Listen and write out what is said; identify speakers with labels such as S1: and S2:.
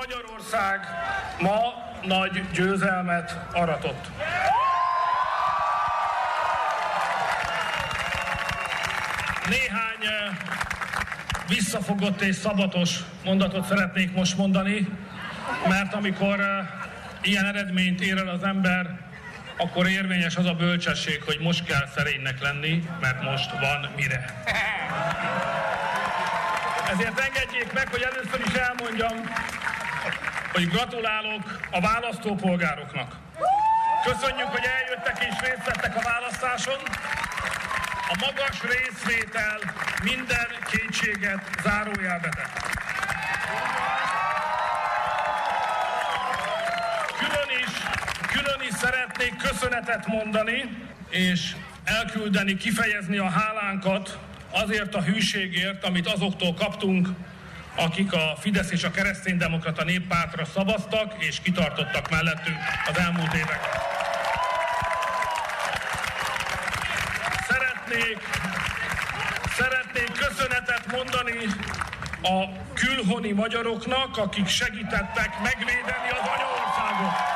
S1: Magyarország ma nagy győzelmet aratott. Néhány visszafogott és szabatos mondatot szeretnék most mondani, mert amikor ilyen eredményt ér el az ember, akkor érvényes az a bölcsesség, hogy most kell szerénynek lenni, mert most van mire. Ezért engedjék meg, hogy először is elmondjam, hogy gratulálok a választópolgároknak. Köszönjük, hogy eljöttek és részt vettek a választáson. A magas részvétel minden kétséget zárójelbe tett. Külön is szeretnék köszönetet mondani, és elküldeni, kifejezni a hálánkat azért a hűségért, amit azoktól kaptunk, akik a Fidesz és a Kereszténydemokrata Néppártra szavaztak, és kitartottak mellettünk az elmúlt években. Szeretnék köszönetet mondani a külhoni magyaroknak, akik segítettek megvédeni az anyaországot.